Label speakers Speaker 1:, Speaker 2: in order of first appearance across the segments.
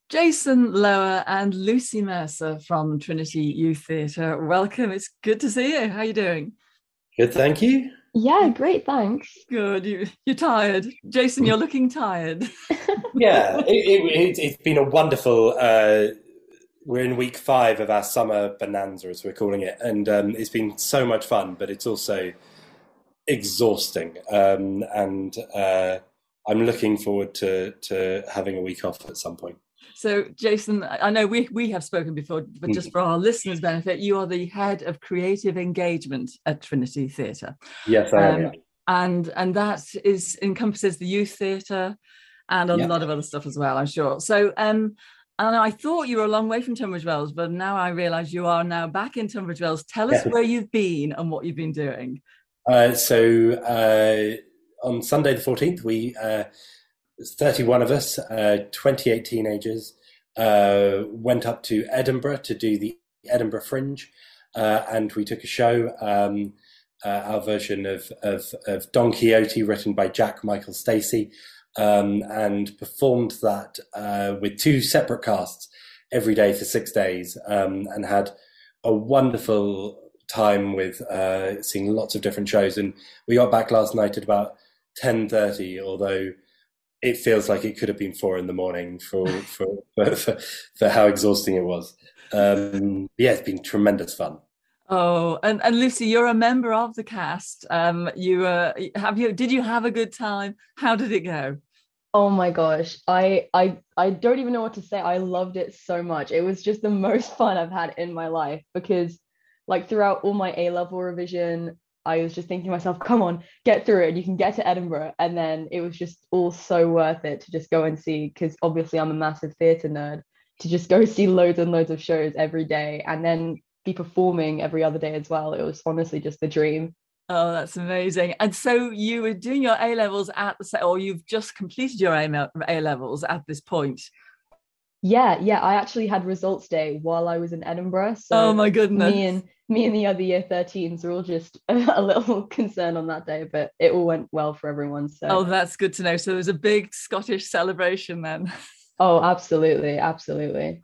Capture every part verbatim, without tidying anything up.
Speaker 1: Jason Lower and Lucy Mercer from Trinity Youth Theatre. Welcome. It's good to see you. How are you doing?
Speaker 2: Good, thank you.
Speaker 3: Yeah, great, thanks.
Speaker 1: Good. You, you're tired. Jason, you're looking tired.
Speaker 2: Yeah, it, it, it's been a wonderful. Uh, we're in week five of our summer bonanza, as we're calling it, and um, it's been so much fun. But it's also exhausting, um, and uh, I'm looking forward to to having a week off at some point.
Speaker 1: So, Jason, I know we, we have spoken before, but just for our listeners' benefit, you are the head of creative engagement at Trinity Theatre.
Speaker 2: Yes, I am.
Speaker 1: Um,
Speaker 2: Yeah.
Speaker 1: and and that is encompasses the youth theatre and a
Speaker 2: Yeah.
Speaker 1: lot of other stuff as well, I'm sure. So, um, and I thought you were a long way from Tunbridge Wells, but now I realise you are now back in Tunbridge Wells. Tell us
Speaker 2: Yeah.
Speaker 1: where you've been and what you've been doing.
Speaker 2: Uh, so uh, on Sunday the fourteenth, we uh, there's thirty-one of us, uh, twenty-eight teenagers, uh, went up to Edinburgh to do the Edinburgh Fringe, uh, and we took a show, um, uh, our version of, of, of Don Quixote, written by Jack Michael Stacey, um, and performed that uh, with two separate casts every day for six days, um, and had a wonderful time with uh, seeing lots of different shows. And we got back last night at about ten thirty, although it feels like it could have been four in the morning for for for, for, for how exhausting it was. Um, yeah, it's been tremendous fun.
Speaker 1: Oh, and, and Lucy, you're a member of the cast. Um, you uh, have you? Did you have a good time? How did it go?
Speaker 3: Oh my gosh, I I I don't even know what to say. I loved it so much. It was just the most fun I've had in my life because like throughout all my A level revision, I was just thinking to myself, come on, get through it. You can get to Edinburgh. And then it was just all so worth it to just go and see, because obviously I'm a massive theatre nerd, to just go see loads and loads of shows every day and then be performing every other day as well. It was honestly just the dream.
Speaker 1: Oh, that's amazing. And so you were doing your A levels at the sa- or you've just completed your A levels at this point.
Speaker 3: Yeah, yeah, I actually had results day while I was in Edinburgh.
Speaker 1: Oh
Speaker 3: So
Speaker 1: my
Speaker 3: me
Speaker 1: goodness.
Speaker 3: and me and the other year thirteens were all just a little concerned on that day, but it all went well for everyone. So
Speaker 1: Oh, that's good to know. So there was a big Scottish celebration then.
Speaker 3: oh, absolutely, absolutely.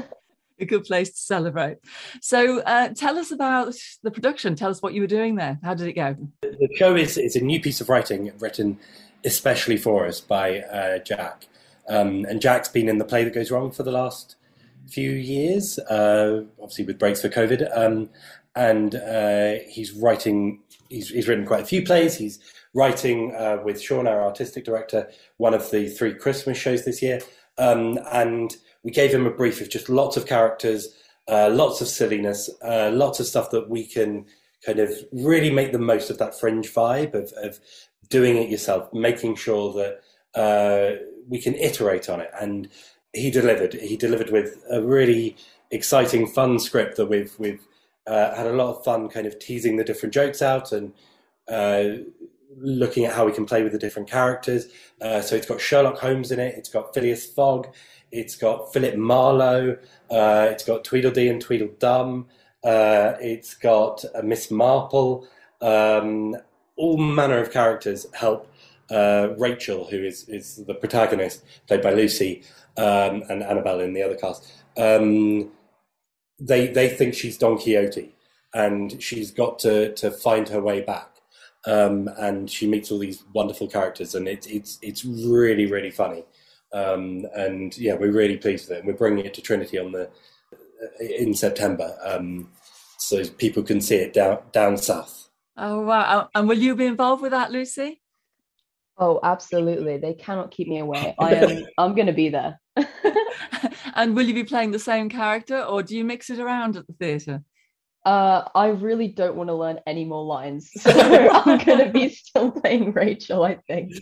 Speaker 1: A good place to celebrate. So uh, tell us about the production. Tell us what you were doing there. How did it go?
Speaker 2: The show is is a new piece of writing written especially for us by uh, Jack, um, and Jack's been in The Play That Goes Wrong for the last few years, uh, obviously with breaks for COVID, um, and uh, he's writing. He's, he's written quite a few plays. He's writing uh, with Sean, our artistic director, one of the three Christmas shows this year, um, and we gave him a brief of just lots of characters, uh, lots of silliness, uh, lots of stuff that we can kind of really make the most of that fringe vibe of, of doing it yourself, making sure that uh, we can iterate on it. And he delivered. He delivered with a really exciting, fun script that we've we've uh, had a lot of fun kind of teasing the different jokes out and uh, looking at how we can play with the different characters. Uh, so it's got Sherlock Holmes in it. It's got Phileas Fogg. It's got Philip Marlowe. Uh, it's got Tweedledee and Tweedledum. Uh, it's got uh, Miss Marple. Um, all manner of characters help uh, Rachel, who is, is the protagonist, played by Lucy, um, and Annabelle in the other cast. Um, they they think she's Don Quixote, and she's got to, to find her way back. Um, and she meets all these wonderful characters, and it's it's it's really really funny. Um, and yeah, we're really pleased with it. And we're bringing it to Trinity on the in September, um, so people can see it down down south.
Speaker 1: Oh, wow. And will you be involved with that, Lucy?
Speaker 3: Oh, absolutely. They cannot keep me away. I am I'm gonna be there.
Speaker 1: And will you be playing the same character or do you mix it around at the theatre?
Speaker 3: Uh, I really don't want to learn any more lines, so I'm gonna be still playing Rachel, I think.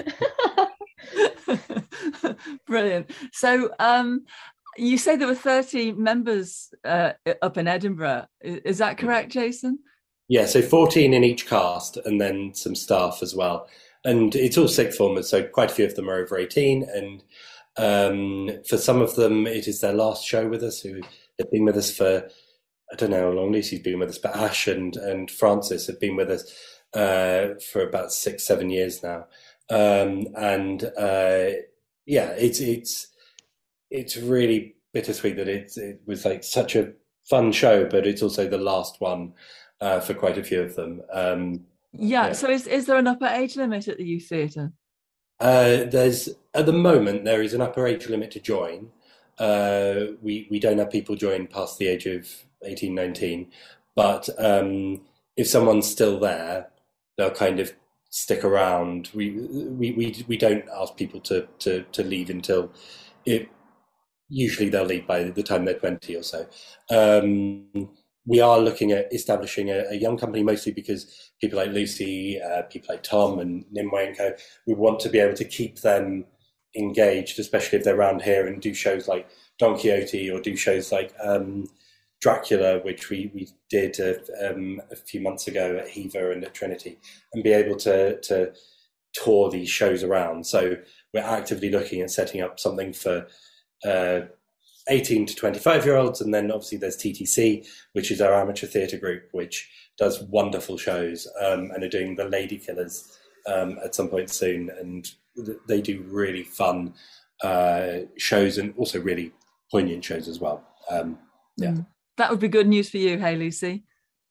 Speaker 1: Brilliant. So um, you say there were thirty members uh, up in Edinburgh. Is that correct, Jason?
Speaker 2: Yeah, so fourteen in each cast, and then some staff as well. And it's all sixth formers, so quite a few of them are over eighteen. And um, for some of them, it is their last show with us, who have been with us for, I don't know how long Lucy's been with us, but Ash and, and Francis have been with us uh, for about six, seven years now. Um, and uh, yeah, it's it's it's really bittersweet that it's it was like such a fun show, but it's also the last one uh, for quite a few of them. Um,
Speaker 1: Yeah.
Speaker 2: yeah.
Speaker 1: So is is there an upper age limit at the youth theatre?
Speaker 2: Uh, there's at the moment there is an upper age limit to join. Uh, we we don't have people join past the age of eighteen, nineteen, but um, if someone's still there, they'll kind of stick around. We we we, we don't ask people to, to, to leave until it. Usually they'll leave by the time they're twenty or so. Um, we are looking at establishing a, a young company, mostly because people like Lucy, uh, people like Tom and Nimue and Co, we want to be able to keep them engaged, especially if they're around here and do shows like Don Quixote or do shows like um, Dracula, which we, we did a, um, a few months ago at Hever and at Trinity, and be able to, to tour these shows around. So we're actively looking at setting up something for uh, eighteen to twenty-five year olds, and then obviously there's T T C, which is our amateur theatre group, which does wonderful shows um, and are doing the Lady Killers um, at some point soon, and th- they do really fun uh, shows and also really poignant shows as well. Um, yeah,
Speaker 1: Mm. That would be good news for you, hey Lucy.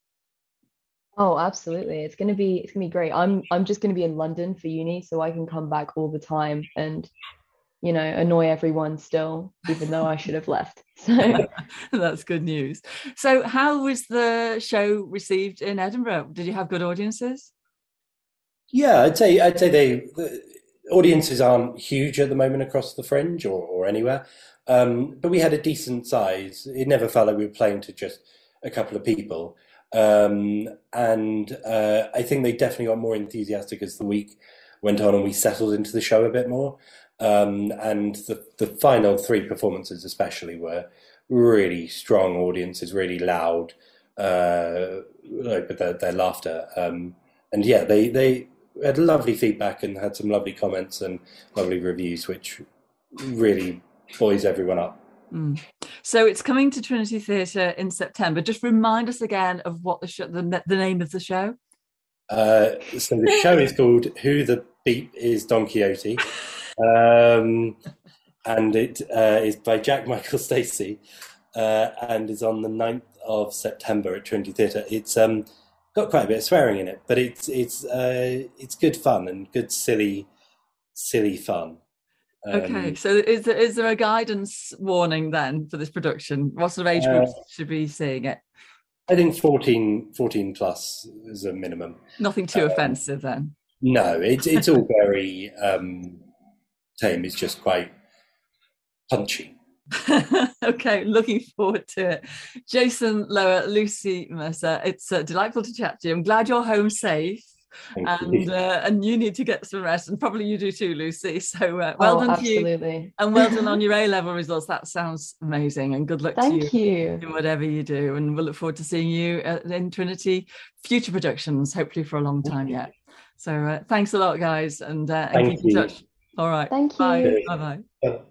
Speaker 3: Oh, absolutely. It's gonna be it's gonna be great. I'm I'm just gonna be in London for uni, so I can come back all the time and, you know, annoy everyone still, even though I should have left. So
Speaker 1: That's good news. So how was the show received in Edinburgh? Did you have good audiences?
Speaker 2: yeah. I'd say I'd say they the audiences aren't huge at the moment across the Fringe or, or anywhere, um, but we had a decent size. It never felt like we were playing to just a couple of people. Um, and uh, I think they definitely got more enthusiastic as the week went on and we settled into the show a bit more. Um, and the, the final three performances especially were really strong audiences, really loud, uh, like with their, their laughter. Um, and yeah, they, they had lovely feedback and had some lovely comments and lovely reviews, which really buoys everyone up.
Speaker 1: Mm. So it's coming to Trinity Theatre in September. Just remind us again of what the show, the, the name of the show.
Speaker 2: Uh, so the show is called Who the Beep is Don Quixote, um, and it uh, is by Jack Michael Stacey, uh, and is on the ninth of September at Trinity Theatre. It's um, got quite a bit of swearing in it, but it's it's uh, it's good fun and good silly silly fun. Um,
Speaker 1: Okay, so is there, is there a guidance warning then for this production? What sort of age groups
Speaker 2: Uh,
Speaker 1: should be seeing it?
Speaker 2: I think fourteen, fourteen plus is a minimum.
Speaker 1: Nothing too offensive then.
Speaker 2: No, it's it's all very um, tame. It's just quite punchy.
Speaker 1: Okay, looking forward to it. Jason Lower, Lucy Mercer, it's uh, delightful to chat to you. I'm glad you're home safe.
Speaker 2: Thank
Speaker 1: And
Speaker 2: you.
Speaker 1: uh, and you need to get some rest, and probably you do too, Lucy. So uh, well
Speaker 3: oh,
Speaker 1: done to you,
Speaker 3: absolutely.
Speaker 1: and well done on your A level results. That sounds amazing, and good luck to you
Speaker 3: Thank you.
Speaker 1: in whatever you do. And we'll look forward to seeing you uh, in Trinity future productions, hopefully for a long time yet. So uh, thanks a lot, guys, and, uh, and
Speaker 2: Thank
Speaker 1: keep in
Speaker 2: you.
Speaker 1: touch. All right,
Speaker 3: Thank
Speaker 1: bye,
Speaker 3: you.
Speaker 1: bye, bye.
Speaker 2: Yeah.